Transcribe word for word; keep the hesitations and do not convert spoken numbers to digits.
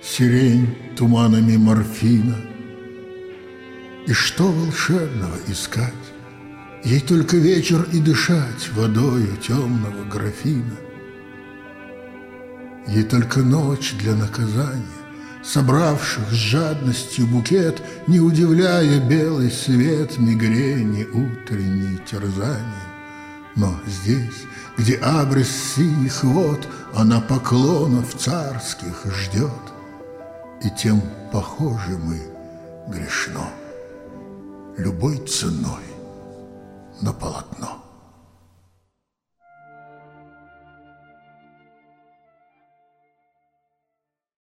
сирень туманами морфина. И что волшебного искать? Ей только вечер и дышать водою темного графина. Ей только ночь для наказания собравших с жадностью букет, не удивляя белый свет мигрени утренней терзания. Но здесь, где абрис синих вод, она поклонов царских ждет, и тем похожи мы грешно любой ценой на полотно.